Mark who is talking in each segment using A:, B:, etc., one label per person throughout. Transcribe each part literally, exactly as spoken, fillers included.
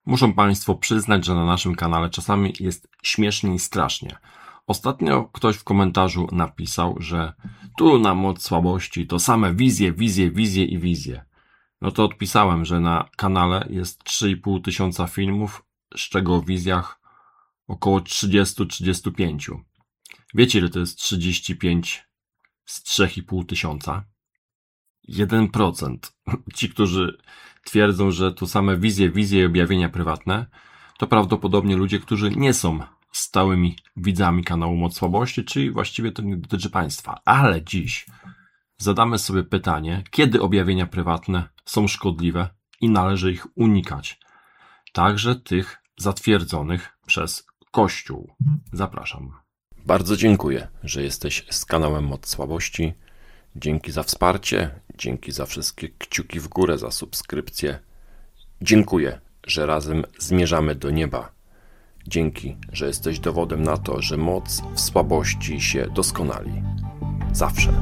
A: Muszą Państwo przyznać, że na naszym kanale czasami jest śmiesznie i strasznie. Ostatnio ktoś w komentarzu napisał, że tu na moc słabości to same wizje, wizje, wizje i wizje. No to odpisałem, że na kanale jest trzy i pół tysiąca filmów, z czego o wizjach około trzydzieści do trzydziestu pięciu. Wiecie, ile to jest trzydzieści pięć z trzy i pół tysiąca? jeden procent. Ci, którzy twierdzą, że to same wizje, wizje i objawienia prywatne, to prawdopodobnie ludzie, którzy nie są stałymi widzami kanału Moc Słabości, czyli właściwie to nie dotyczy Państwa. Ale dziś zadamy sobie pytanie, kiedy objawienia prywatne są szkodliwe i należy ich unikać. Także tych zatwierdzonych przez Kościół. Zapraszam. Bardzo dziękuję, że jesteś z kanałem Moc Słabości. Dzięki za wsparcie, dzięki za wszystkie kciuki w górę, za subskrypcję. Dziękuję, że razem zmierzamy do nieba. Dzięki, że jesteś dowodem na to, że moc w słabości się doskonali. Zawsze.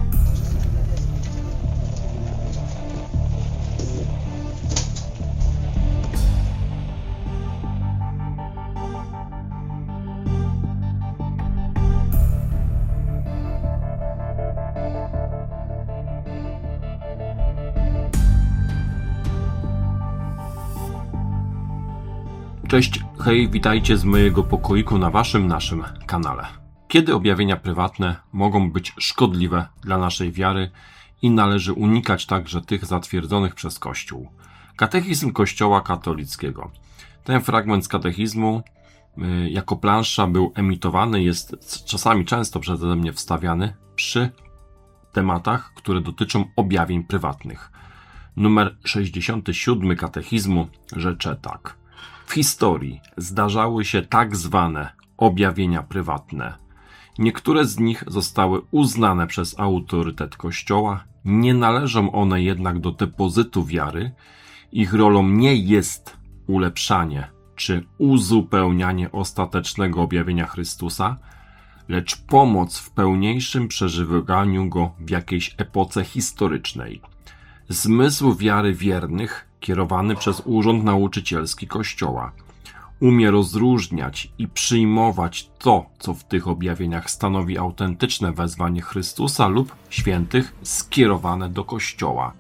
A: Cześć, hej, witajcie z mojego pokoiku na waszym, naszym kanale. Kiedy objawienia prywatne mogą być szkodliwe dla naszej wiary i należy unikać także tych zatwierdzonych przez Kościół. Katechizm Kościoła katolickiego. Ten fragment z katechizmu y, jako plansza był emitowany, jest czasami często przeze mnie wstawiany przy tematach, które dotyczą objawień prywatnych. Numer sześćdziesiąty siódmy katechizmu rzecze tak. W historii zdarzały się tak zwane objawienia prywatne. Niektóre z nich zostały uznane przez autorytet Kościoła, nie należą one jednak do depozytu wiary. Ich rolą nie jest ulepszanie czy uzupełnianie ostatecznego objawienia Chrystusa, lecz pomoc w pełniejszym przeżywaniu go w jakiejś epoce historycznej. Zmysł wiary wiernych, kierowany przez Urząd Nauczycielski Kościoła, umie rozróżniać i przyjmować to, co w tych objawieniach stanowi autentyczne wezwanie Chrystusa lub świętych skierowane do Kościoła.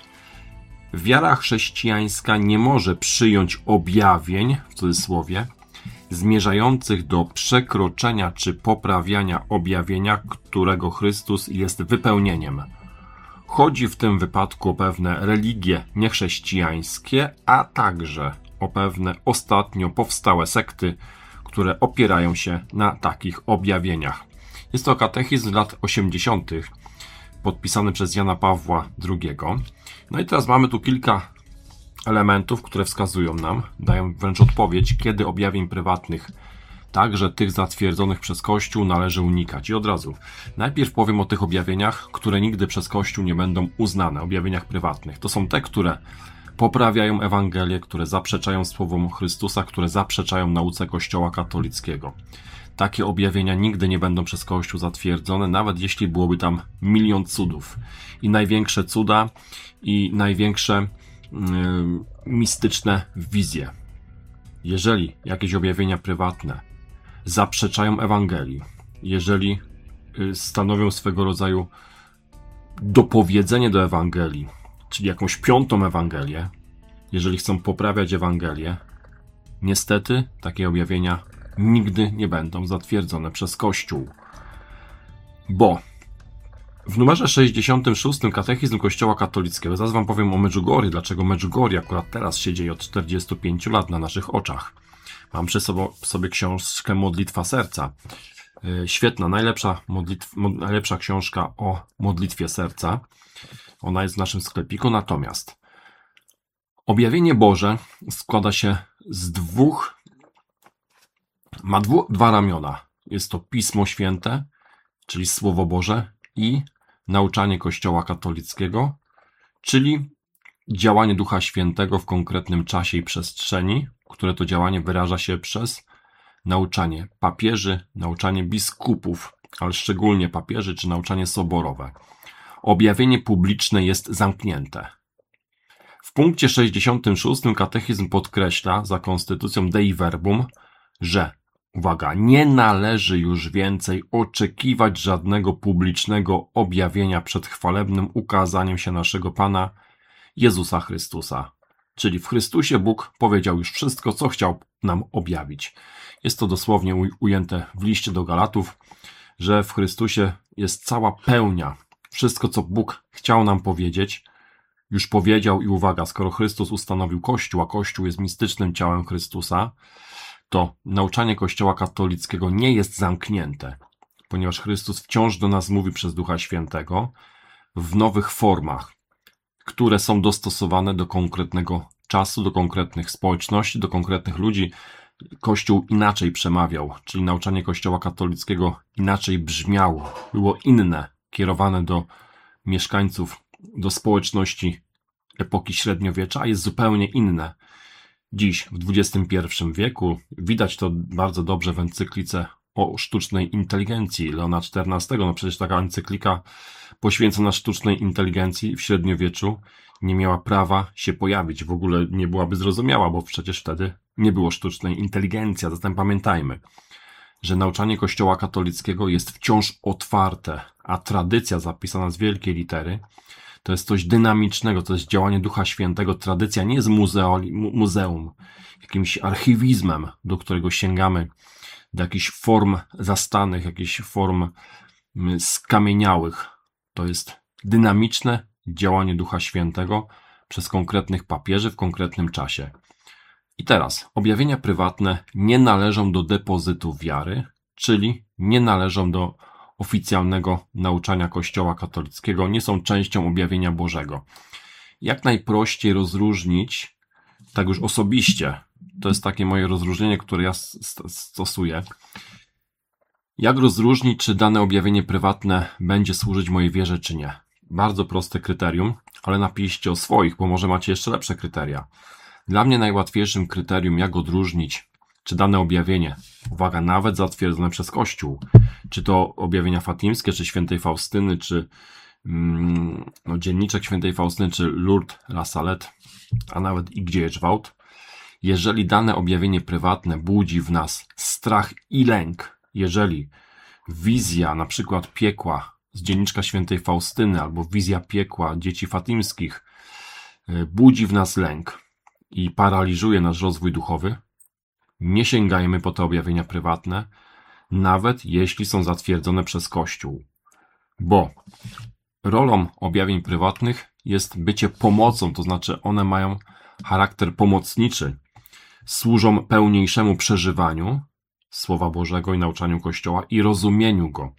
A: Wiara chrześcijańska nie może przyjąć objawień, w cudzysłowie, zmierzających do przekroczenia czy poprawiania objawienia, którego Chrystus jest wypełnieniem. Chodzi w tym wypadku o pewne religie niechrześcijańskie, a także o pewne ostatnio powstałe sekty, które opierają się na takich objawieniach. Jest to katechizm z lat osiemdziesiątych, podpisany przez Jana Pawła drugiego. No i teraz mamy tu kilka elementów, które wskazują nam, dają wręcz odpowiedź, kiedy objawień prywatnych, także tych zatwierdzonych przez Kościół, należy unikać. I od razu, najpierw powiem o tych objawieniach, które nigdy przez Kościół nie będą uznane, objawieniach prywatnych. To są te, które poprawiają Ewangelię, które zaprzeczają słowom Chrystusa, które zaprzeczają nauce Kościoła katolickiego. Takie objawienia nigdy nie będą przez Kościół zatwierdzone, nawet jeśli byłoby tam milion cudów. I największe cuda, i największe yy, mistyczne wizje. Jeżeli jakieś objawienia prywatne zaprzeczają Ewangelii, jeżeli stanowią swego rodzaju dopowiedzenie do Ewangelii, czyli jakąś piątą Ewangelię, jeżeli chcą poprawiać Ewangelię, niestety takie objawienia nigdy nie będą zatwierdzone przez Kościół. Bo w numerze sześćdziesiątym szóstym katechizm Kościoła katolickiego, zaraz wam powiem o Medjugorje, dlaczego Medjugorje akurat teraz się dzieje od czterdziestu pięciu lat na naszych oczach. Mam przy sobie, sobie książkę Modlitwa Serca. Świetna, najlepsza, modlitw, najlepsza książka o modlitwie serca. Ona jest w naszym sklepiku. Natomiast objawienie Boże składa się z dwóch, ma dwu, dwa ramiona. Jest to Pismo Święte, czyli Słowo Boże, i nauczanie Kościoła katolickiego, czyli działanie Ducha Świętego w konkretnym czasie i przestrzeni, które to działanie wyraża się przez nauczanie papieży, nauczanie biskupów, ale szczególnie papieży, czy nauczanie soborowe. Objawienie publiczne jest zamknięte. W punkcie sześćdziesiątym szóstym katechizm podkreśla za konstytucją Dei Verbum, że, uwaga, nie należy już więcej oczekiwać żadnego publicznego objawienia przed chwalebnym ukazaniem się naszego Pana Jezusa Chrystusa. Czyli w Chrystusie Bóg powiedział już wszystko, co chciał nam objawić. Jest to dosłownie ujęte w liście do Galatów, że w Chrystusie jest cała pełnia. Wszystko, co Bóg chciał nam powiedzieć, już powiedział i uwaga, skoro Chrystus ustanowił Kościół, a Kościół jest mistycznym ciałem Chrystusa, to nauczanie Kościoła katolickiego nie jest zamknięte, ponieważ Chrystus wciąż do nas mówi przez Ducha Świętego w nowych formach, które są dostosowane do konkretnego czasu, do konkretnych społeczności, do konkretnych ludzi. Kościół inaczej przemawiał, czyli nauczanie Kościoła katolickiego inaczej brzmiało, było inne, kierowane do mieszkańców, do społeczności epoki średniowiecza, a jest zupełnie inne dziś, w dwudziestym pierwszym wieku. Widać to bardzo dobrze w encyklice o sztucznej inteligencji Leona czternastego. No przecież taka encyklika poświęcona sztucznej inteligencji w średniowieczu nie miała prawa się pojawić. W ogóle nie byłaby zrozumiała, bo przecież wtedy nie było sztucznej inteligencji. A zatem pamiętajmy, że nauczanie Kościoła katolickiego jest wciąż otwarte, a tradycja zapisana z wielkiej litery to jest coś dynamicznego, to jest działanie Ducha Świętego. Tradycja nie jest muzeo, muzeum, jakimś archiwizmem, do którego sięgamy, do jakichś form zastanych, jakichś form skamieniałych. To jest dynamiczne działanie Ducha Świętego przez konkretnych papieży w konkretnym czasie. I teraz, objawienia prywatne nie należą do depozytu wiary, czyli nie należą do oficjalnego nauczania Kościoła katolickiego, nie są częścią objawienia Bożego. Jak najprościej rozróżnić, tak już osobiście, to jest takie moje rozróżnienie, które ja stosuję, jak rozróżnić, czy dane objawienie prywatne będzie służyć mojej wierze, czy nie. Bardzo proste kryterium, ale napiszcie o swoich, bo może macie jeszcze lepsze kryteria. Dla mnie najłatwiejszym kryterium, jak odróżnić, czy dane objawienie, uwaga, nawet zatwierdzone przez Kościół, czy to objawienia fatimskie, czy świętej Faustyny, czy mm, no, dzienniczek świętej Faustyny, czy Lourdes La Salette, a nawet Igdziejeżwałt, jeżeli dane objawienie prywatne budzi w nas strach i lęk, jeżeli wizja na przykład piekła z dzienniczka świętej Faustyny albo wizja piekła dzieci fatimskich budzi w nas lęk i paraliżuje nasz rozwój duchowy, nie sięgajmy po te objawienia prywatne, nawet jeśli są zatwierdzone przez Kościół. Bo rolą objawień prywatnych jest bycie pomocą, to znaczy one mają charakter pomocniczy, służą pełniejszemu przeżywaniu Słowa Bożego i nauczaniu Kościoła i rozumieniu go.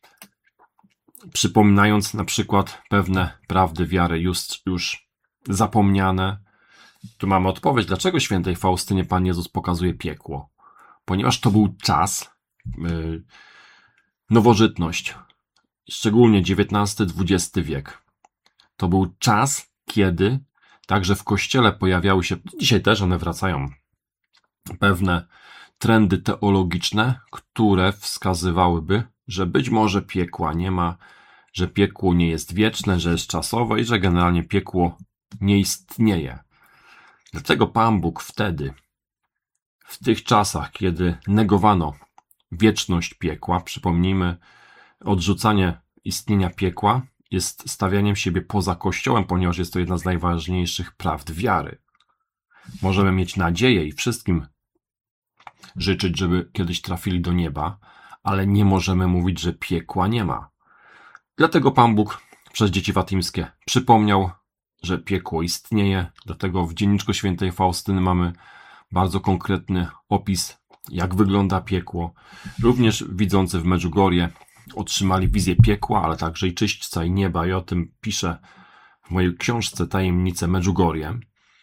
A: Przypominając na przykład pewne prawdy wiary już, już zapomniane. Tu mamy odpowiedź, dlaczego świętej Faustynie Pan Jezus pokazuje piekło. Ponieważ to był czas, yy, nowożytność, szczególnie dziewiętnasty dwudziesty wiek. To był czas, kiedy także w Kościele pojawiały się, dzisiaj też one wracają, pewne trendy teologiczne, które wskazywałyby, że być może piekła nie ma, że piekło nie jest wieczne, że jest czasowe i że generalnie piekło nie istnieje. Dlatego Pan Bóg wtedy, w tych czasach, kiedy negowano wieczność piekła, przypomnijmy, odrzucanie istnienia piekła jest stawianiem siebie poza Kościołem, ponieważ jest to jedna z najważniejszych prawd wiary. Możemy mieć nadzieję i wszystkim życzyć, żeby kiedyś trafili do nieba, ale nie możemy mówić, że piekła nie ma. Dlatego Pan Bóg przez dzieci fatimskie przypomniał, że piekło istnieje, dlatego w dzienniczku świętej Faustyny mamy bardzo konkretny opis, jak wygląda piekło. Również widzący w Medjugorje otrzymali wizję piekła, ale także i czyśćca i nieba i o tym piszę w mojej książce Tajemnice Medjugorje.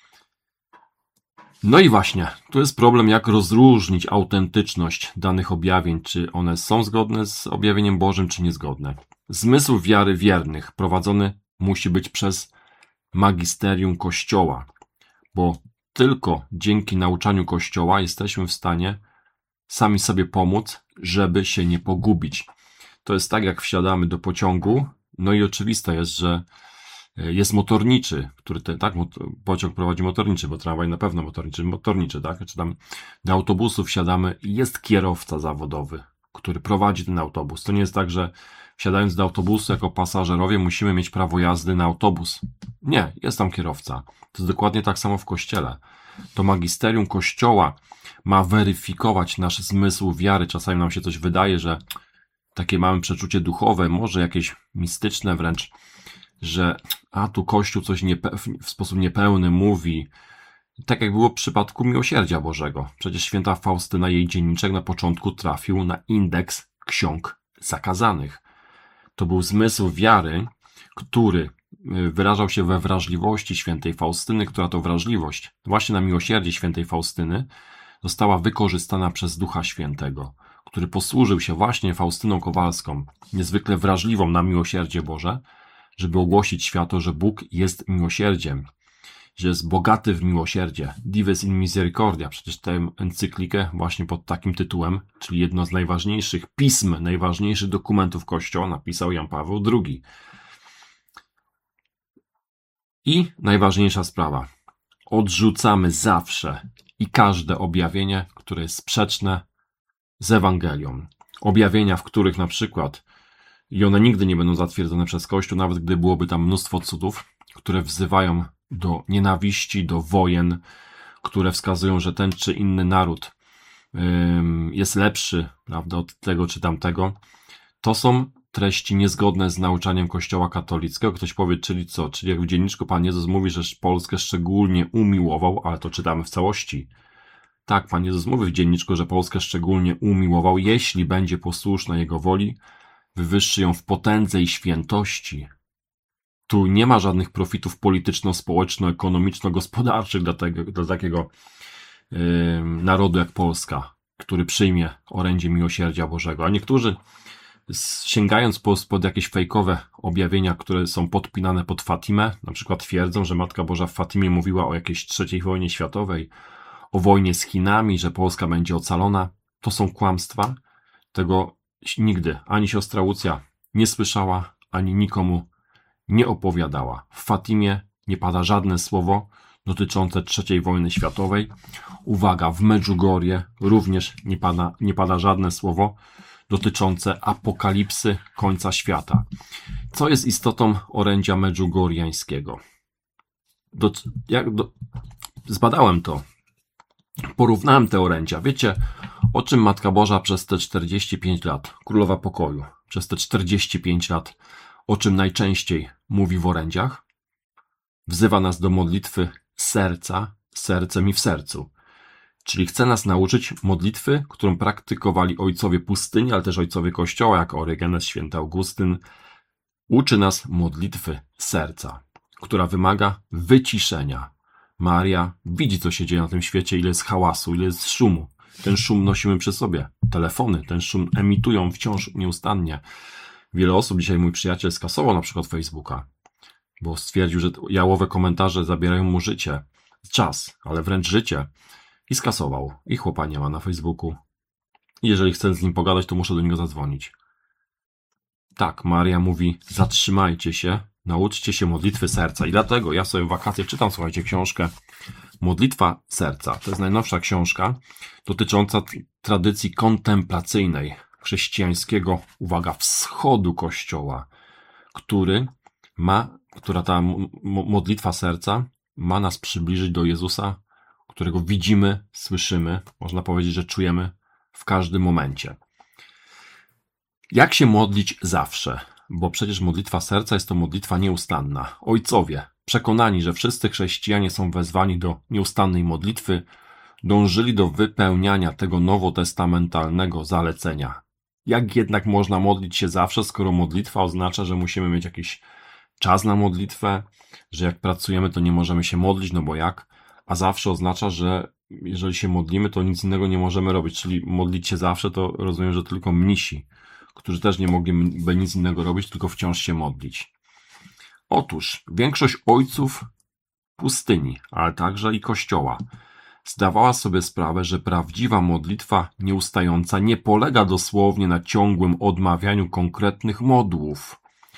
A: No i właśnie, tu jest problem, jak rozróżnić autentyczność danych objawień, czy one są zgodne z objawieniem Bożym, czy niezgodne. Zmysł wiary wiernych prowadzony musi być przez magisterium Kościoła, bo tylko dzięki nauczaniu Kościoła jesteśmy w stanie sami sobie pomóc, żeby się nie pogubić. To jest tak, jak wsiadamy do pociągu, no i oczywiste jest, że Jest motorniczy, który te, tak, pociąg prowadzi motorniczy, bo tramwaj na pewno motorniczy, motorniczy, tak, czy tam do autobusów wsiadamy i jest kierowca zawodowy, który prowadzi ten autobus. To nie jest tak, że wsiadając do autobusu jako pasażerowie musimy mieć prawo jazdy na autobus. Nie, jest tam kierowca. To jest dokładnie tak samo w Kościele. To magisterium Kościoła ma weryfikować nasz zmysł wiary. Czasami nam się coś wydaje, że takie mamy przeczucie duchowe, może jakieś mistyczne wręcz, że a tu Kościół coś niepe- w sposób niepełny mówi. Tak jak było w przypadku Miłosierdzia Bożego. Przecież święta Faustyna, jej dzienniczek na początku trafił na indeks ksiąg zakazanych. To był zmysł wiary, który wyrażał się we wrażliwości świętej Faustyny, która to wrażliwość właśnie na miłosierdzie świętej Faustyny została wykorzystana przez Ducha Świętego, który posłużył się właśnie Faustyną Kowalską, niezwykle wrażliwą na miłosierdzie Boże, żeby ogłosić światu, że Bóg jest miłosierdziem, że jest bogaty w miłosierdzie. Dives in Misericordia, przecież tę encyklikę właśnie pod takim tytułem, czyli jedno z najważniejszych pism, najważniejszych dokumentów Kościoła napisał Jan Paweł drugi. I najważniejsza sprawa. Odrzucamy zawsze i każde objawienie, które jest sprzeczne z Ewangelią. Objawienia, w których na przykład, i one nigdy nie będą zatwierdzone przez Kościół, nawet gdy byłoby tam mnóstwo cudów, które wzywają do nienawiści, do wojen, które wskazują, że ten czy inny naród ym, jest lepszy, prawda, od tego czy tamtego. To są treści niezgodne z nauczaniem Kościoła katolickiego. Ktoś powie, czyli co? Czyli jak w dzienniczku Pan Jezus mówi, że Polskę szczególnie umiłował, ale to czytamy w całości. Tak, Pan Jezus mówi w dzienniczku, że Polskę szczególnie umiłował, jeśli będzie posłuszna Jego woli, wywyższy ją w potędze i świętości. Tu nie ma żadnych profitów polityczno-społeczno-ekonomiczno-gospodarczych dla, tego, dla takiego yy, narodu jak Polska, który przyjmie orędzie miłosierdzia Bożego. A niektórzy, sięgając po, pod jakieś fejkowe objawienia, które są podpinane pod Fatimę, na przykład twierdzą, że Matka Boża w Fatimie mówiła o jakiejś trzeciej wojnie światowej, o wojnie z Chinami, że Polska będzie ocalona. To są kłamstwa. Tego nigdy ani siostra Łucja nie słyszała, ani nikomu nie opowiadała. W Fatimie nie pada żadne słowo dotyczące trzeciej wojny światowej. Uwaga, w Medjugorje również nie pada, nie pada żadne słowo dotyczące apokalipsy końca świata. Co jest istotą orędzia medjugorjańskiego? Do, jak, do, zbadałem to. Porównałem te orędzia. Wiecie, o czym Matka Boża przez te czterdzieści pięć lat, Królowa Pokoju, przez te czterdzieści pięć lat, o czym najczęściej mówi w orędziach? Wzywa nas do modlitwy serca, sercem i w sercu. Czyli chce nas nauczyć modlitwy, którą praktykowali ojcowie pustyni, ale też ojcowie Kościoła, jak Orygenes, święty Augustyn. Uczy nas modlitwy serca, która wymaga wyciszenia. Maria widzi, co się dzieje na tym świecie, ile jest hałasu, ile jest szumu. Ten szum nosimy przy sobie. Telefony ten szum emitują wciąż nieustannie. Wiele osób, dzisiaj mój przyjaciel skasował na przykład Facebooka, bo stwierdził, że jałowe komentarze zabierają mu życie, czas, ale wręcz życie. I skasował. I chłopa nie ma na Facebooku. I jeżeli chcę z nim pogadać, to muszę do niego zadzwonić. Tak, Maria mówi, zatrzymajcie się, nauczcie się modlitwy serca. I dlatego ja sobie w wakacje czytam, słuchajcie, książkę Modlitwa serca. To jest najnowsza książka dotycząca tradycji kontemplacyjnej chrześcijańskiego, uwaga, wschodu Kościoła, który ma, która ta modlitwa serca ma nas przybliżyć do Jezusa, którego widzimy, słyszymy, można powiedzieć, że czujemy w każdym momencie. Jak się modlić zawsze? Bo przecież modlitwa serca jest to modlitwa nieustanna. Ojcowie, przekonani, że wszyscy chrześcijanie są wezwani do nieustannej modlitwy, dążyli do wypełniania tego nowotestamentalnego zalecenia. Jak jednak można modlić się zawsze, skoro modlitwa oznacza, że musimy mieć jakiś czas na modlitwę, że jak pracujemy, to nie możemy się modlić, no bo jak? A zawsze oznacza, że jeżeli się modlimy, to nic innego nie możemy robić, czyli modlić się zawsze, to rozumiem, że tylko mnisi, którzy też nie mogliby nic innego robić, tylko wciąż się modlić. Otóż większość ojców pustyni, ale także i Kościoła, zdawała sobie sprawę, że prawdziwa modlitwa nieustająca nie polega dosłownie na ciągłym odmawianiu konkretnych modłów.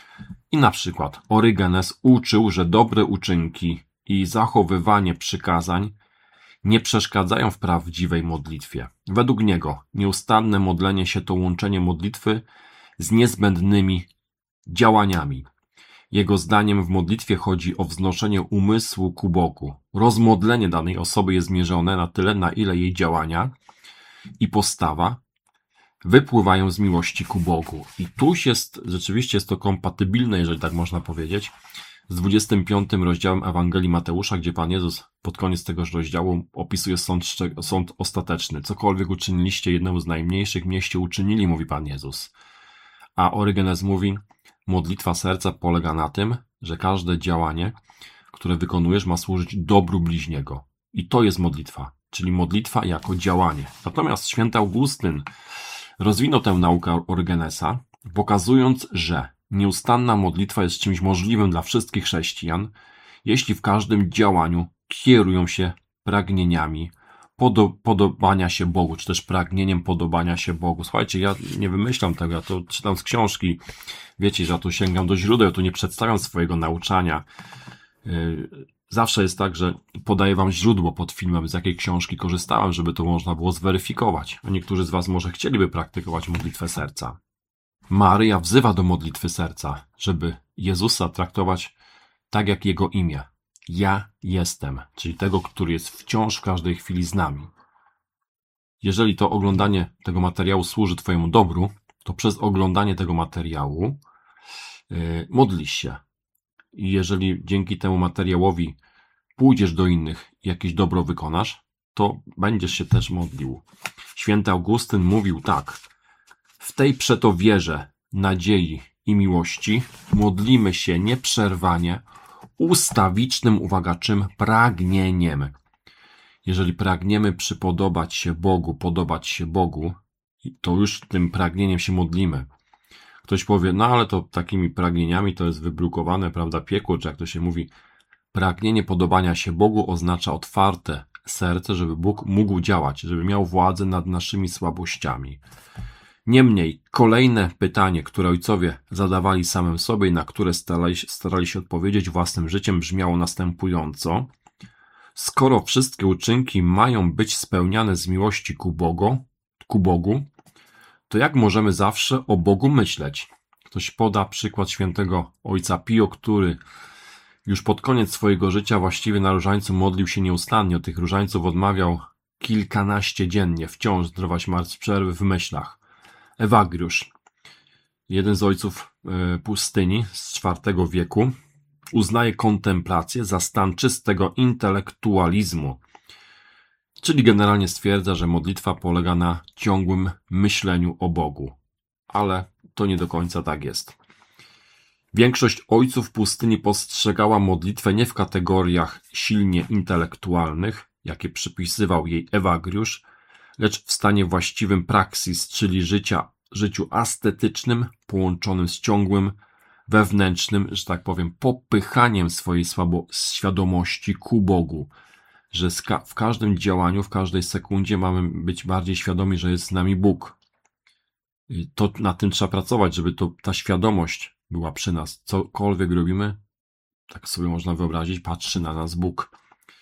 A: I na przykład Orygenes uczył, że dobre uczynki i zachowywanie przykazań nie przeszkadzają w prawdziwej modlitwie. Według niego nieustanne modlenie się to łączenie modlitwy z niezbędnymi działaniami. Jego zdaniem w modlitwie chodzi o wznoszenie umysłu ku Bogu. Rozmodlenie danej osoby jest mierzone na tyle, na ile jej działania i postawa wypływają z miłości ku Bogu. I tu jest, rzeczywiście jest to kompatybilne, jeżeli tak można powiedzieć, z dwudziestym piątym rozdziałem Ewangelii Mateusza, gdzie Pan Jezus pod koniec tegoż rozdziału opisuje sąd, sąd ostateczny. Cokolwiek uczyniliście jednemu z najmniejszych, mieście uczynili, mówi Pan Jezus. A Orygenes mówi, modlitwa serca polega na tym, że każde działanie, które wykonujesz, ma służyć dobru bliźniego. I to jest modlitwa, czyli modlitwa jako działanie. Natomiast święty Augustyn rozwinął tę naukę Orygenesa, pokazując, że nieustanna modlitwa jest czymś możliwym dla wszystkich chrześcijan, jeśli w każdym działaniu kierują się pragnieniami podo- podobania się Bogu, czy też pragnieniem podobania się Bogu. Słuchajcie, ja nie wymyślam tego, ja to czytam z książki. Wiecie, że ja tu sięgam do źródeł, tu nie przedstawiam swojego nauczania. Zawsze jest tak, że podaję wam źródło pod filmem, z jakiej książki korzystałem, żeby to można było zweryfikować. A niektórzy z was może chcieliby praktykować modlitwę serca. Maryja wzywa do modlitwy serca, żeby Jezusa traktować tak jak Jego imię. Ja jestem, czyli tego, który jest wciąż w każdej chwili z nami. Jeżeli to oglądanie tego materiału służy twojemu dobru, to przez oglądanie tego materiału yy, modlisz się. I jeżeli dzięki temu materiałowi pójdziesz do innych i jakieś dobro wykonasz, to będziesz się też modlił. Święty Augustyn mówił tak: w tej przeto wierze, nadziei i miłości modlimy się nieprzerwanie ustawicznym, uwaga, czym? Pragnieniem. Jeżeli pragniemy przypodobać się Bogu, podobać się Bogu, to już tym pragnieniem się modlimy. Ktoś powie, no ale to takimi pragnieniami to jest wybrukowane, prawda, piekło, czy jak to się mówi. Pragnienie podobania się Bogu oznacza otwarte serce, żeby Bóg mógł działać, żeby miał władzę nad naszymi słabościami. Niemniej, kolejne pytanie, które ojcowie zadawali samym sobie i na które starali, starali się odpowiedzieć własnym życiem, brzmiało następująco. Skoro wszystkie uczynki mają być spełniane z miłości ku Bogu, ku Bogu, to jak możemy zawsze o Bogu myśleć? Ktoś poda przykład świętego ojca Pio, który już pod koniec swojego życia właściwie na różańcu modlił się nieustannie. Od tych różańców odmawiał kilkanaście dziennie, wciąż zdrowaś martw przerwy w myślach. Ewagriusz, jeden z ojców pustyni z czwartego wieku, uznaje kontemplację za stan czystego intelektualizmu, czyli generalnie stwierdza, że modlitwa polega na ciągłym myśleniu o Bogu. Ale to nie do końca tak jest. Większość ojców pustyni postrzegała modlitwę nie w kategoriach silnie intelektualnych, jakie przypisywał jej Ewagriusz, lecz w stanie właściwym praksis, czyli życia, życiu ascetycznym, połączonym z ciągłym, wewnętrznym, że tak powiem, popychaniem swojej słabo świadomości ku Bogu. Że w każdym działaniu, w każdej sekundzie mamy być bardziej świadomi, że jest z nami Bóg. I to na tym trzeba pracować, żeby to, ta świadomość była przy nas. Cokolwiek robimy, tak sobie można wyobrazić, patrzy na nas Bóg.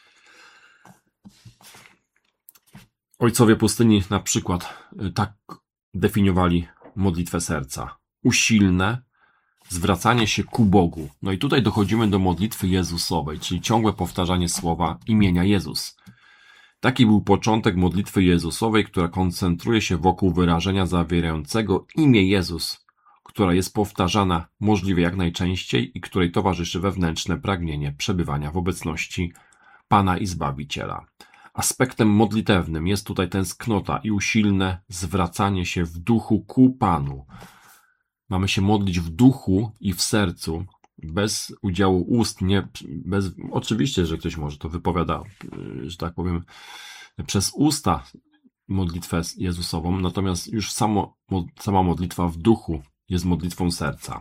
A: Ojcowie pustyni na przykład tak definiowali modlitwę serca. Usilne zwracanie się ku Bogu. No i tutaj dochodzimy do modlitwy Jezusowej, czyli ciągłe powtarzanie słowa imienia Jezus. Taki był początek modlitwy Jezusowej, która koncentruje się wokół wyrażenia zawierającego imię Jezus, która jest powtarzana możliwie jak najczęściej i której towarzyszy wewnętrzne pragnienie przebywania w obecności Pana i Zbawiciela. Aspektem modlitewnym jest tutaj tęsknota i usilne zwracanie się w duchu ku Panu. Mamy się modlić w duchu i w sercu, bez udziału ust, nie, bez, oczywiście, że ktoś może to wypowiada, że tak powiem, przez usta modlitwę Jezusową, natomiast już samo, sama modlitwa w duchu jest modlitwą serca.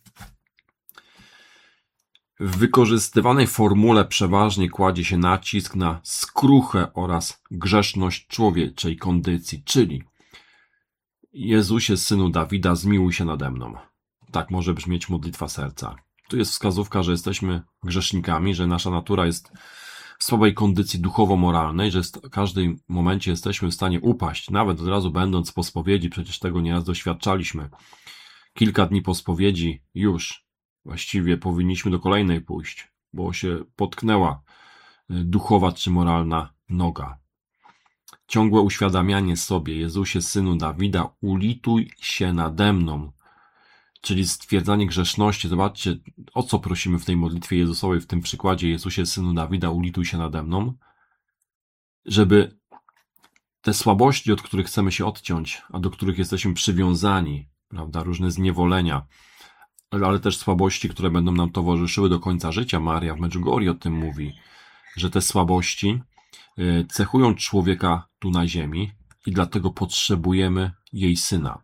A: W wykorzystywanej formule przeważnie kładzie się nacisk na skruchę oraz grzeszność człowieczej kondycji, czyli Jezusie, Synu Dawida, zmiłuj się nade mną. tak może brzmieć modlitwa serca. Tu jest wskazówka, że jesteśmy grzesznikami, że nasza natura jest w słabej kondycji duchowo-moralnej, że w każdym momencie jesteśmy w stanie upaść, nawet od razu będąc po spowiedzi, przecież tego nieraz doświadczaliśmy. Kilka dni po spowiedzi już właściwie powinniśmy do kolejnej pójść, bo się potknęła duchowa czy moralna noga. Ciągłe uświadamianie sobie, Jezusie, Synu Dawida, ulituj się nade mną, czyli stwierdzanie grzeszności. Zobaczcie, o co prosimy w tej modlitwie Jezusowej, w tym przykładzie Jezusie, Synu Dawida, ulituj się nade mną, żeby te słabości, od których chcemy się odciąć, a do których jesteśmy przywiązani, prawda, różne zniewolenia, ale też słabości, które będą nam towarzyszyły do końca życia. Maria w Medjugorje o tym mówi, że te słabości cechują człowieka tu na ziemi i dlatego potrzebujemy jej Syna.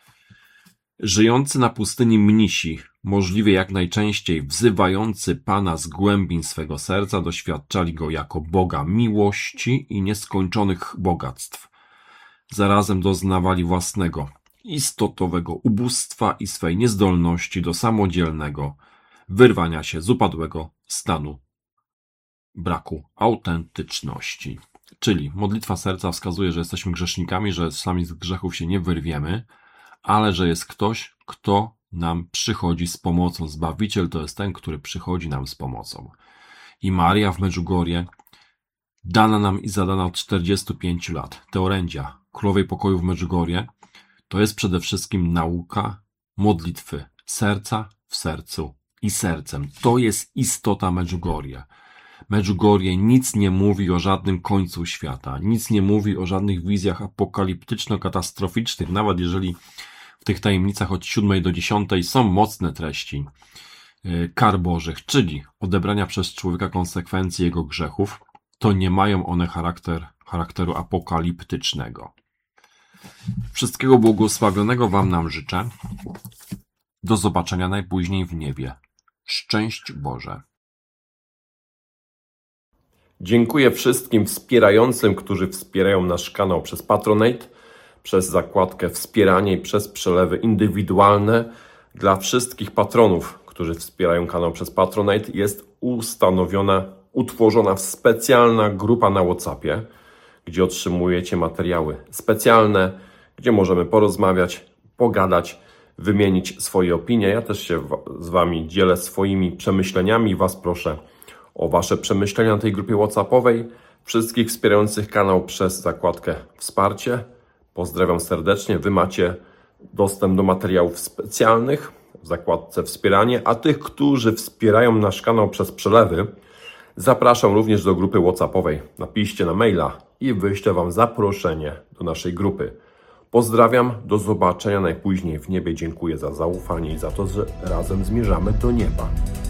A: Żyjący na pustyni mnisi, możliwie jak najczęściej wzywający Pana z głębin swego serca, doświadczali Go jako Boga miłości i nieskończonych bogactw. Zarazem doznawali własnego, istotowego ubóstwa i swej niezdolności do samodzielnego wyrwania się z upadłego stanu braku autentyczności. Czyli modlitwa serca wskazuje, że jesteśmy grzesznikami, że sami z grzechów się nie wyrwiemy, ale że jest ktoś, kto nam przychodzi z pomocą. Zbawiciel to jest ten, który przychodzi nam z pomocą. I Maria w Medjugorje, dana nam i zadana od czterdziestu pięciu lat, te orędzia Królowej Pokoju w Medjugorje, to jest przede wszystkim nauka modlitwy serca w sercu i sercem. To jest istota Medjugorje. Medjugorje nic nie mówi o żadnym końcu świata, nic nie mówi o żadnych wizjach apokaliptyczno-katastroficznych, nawet jeżeli w tych tajemnicach od siódmej do dziesiątej są mocne treści kar bożych, czyli odebrania przez człowieka konsekwencji jego grzechów, to nie mają one charakter, charakteru apokaliptycznego. Wszystkiego błogosławionego Wam nam życzę. Do zobaczenia najpóźniej w niebie. Szczęść Boże.
B: Dziękuję wszystkim wspierającym, którzy wspierają nasz kanał przez Patronate, przez zakładkę Wspieranie i przez przelewy indywidualne. Dla wszystkich patronów, którzy wspierają kanał przez Patronate, jest ustanowiona, utworzona specjalna grupa na WhatsAppie, gdzie otrzymujecie materiały specjalne, gdzie możemy porozmawiać, pogadać, wymienić swoje opinie. Ja też się z Wami dzielę swoimi przemyśleniami i Was proszę o Wasze przemyślenia na tej grupie WhatsAppowej. Wszystkich wspierających kanał przez zakładkę Wsparcie pozdrawiam serdecznie. Wy macie dostęp do materiałów specjalnych w zakładce Wspieranie, a tych, którzy wspierają nasz kanał przez przelewy, zapraszam również do grupy WhatsAppowej. Napiszcie na maila i wyślę Wam zaproszenie do naszej grupy. Pozdrawiam, do zobaczenia najpóźniej w niebie. Dziękuję za zaufanie i za to, że razem zmierzamy do nieba.